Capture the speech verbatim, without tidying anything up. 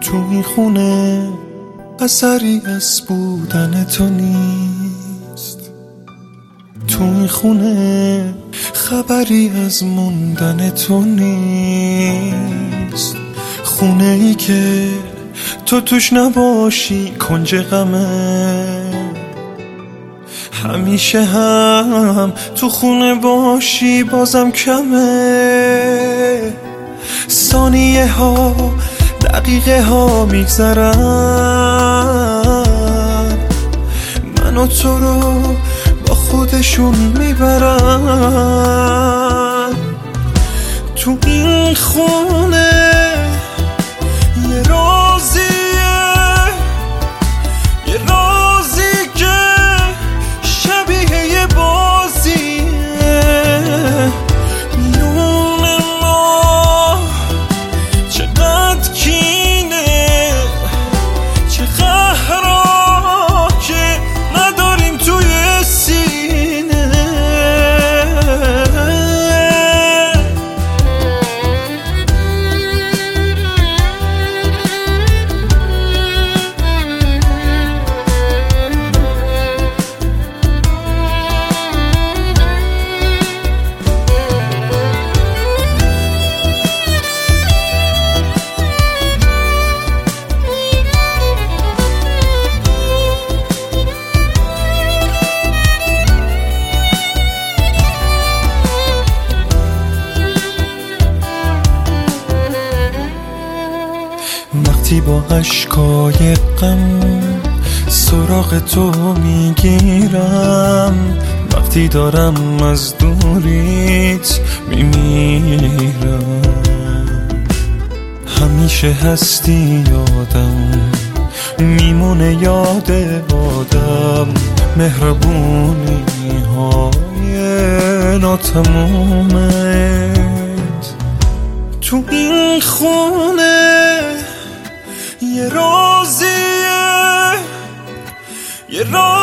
تو این خونه اثری از بودن تو نیست، تو این خونه خبری از موندن تو نیست. خونه ای که تو توش نباشی کنج غمه، همیشه هم تو خونه باشی بازم کمه. ثانیه ها دقیقه ها میگذرن، من و تو رو با خودشون میبرن. تو این خونه یه رازیه، یه رازی که شبیه یه بازیه. میون ما چقدر کینه، چه قهرها که نداریم توی سینه. وقتی با اشکای غم سراغ تو میگیرم، وقتی دارم از دوریت میمیرم، همیشه هستی یادم میمونه یاد آدم. مهربونی های ناتمومت تو این خونه یه رازیه، یه راز